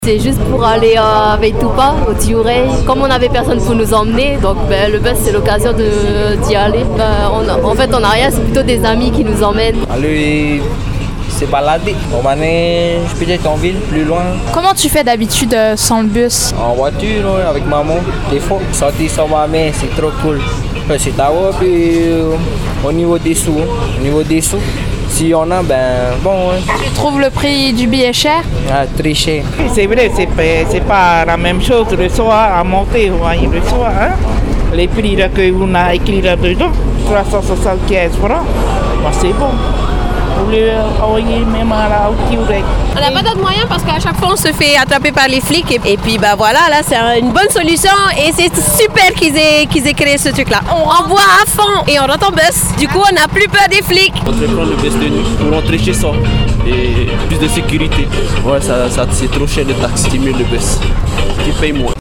C'est juste pour aller à Veitupa, au Tiuré. Comme on n'avait personne pour nous emmener, donc le bus c'est l'occasion d'y aller. En fait on n'a rien, c'est plutôt des amis qui nous emmènent. Aller se balader, on va aller peut-être en ville, plus loin. Comment tu fais d'habitude sans le bus? En voiture, avec maman, des fois. Sortir sans ma mère, c'est trop cool. C'est à voir, puis au niveau des sous, si on a, bon. Tu trouves le prix du billet cher? Ah, très cher. C'est vrai, c'est pas la même chose le soir à monter, vous voyez, le soir. Hein? Les prix là, que vous avez écrit là-dedans, 375 francs, c'est bon. Vous les envoyez même à la Tiuré. On n'a pas d'autre moyen parce qu'à chaque fois on se fait attraper par les flics et puis voilà, là c'est une bonne solution et c'est super qu'ils aient créé ce truc là. On renvoie à fond et on rentre en bus. Du coup on n'a plus peur des flics. On devrait prendre le bus de nuit pour rentrer chez soi et plus de sécurité. Ouais, ça c'est trop cher de taxes, c'est mieux le bus. Tu payes moins.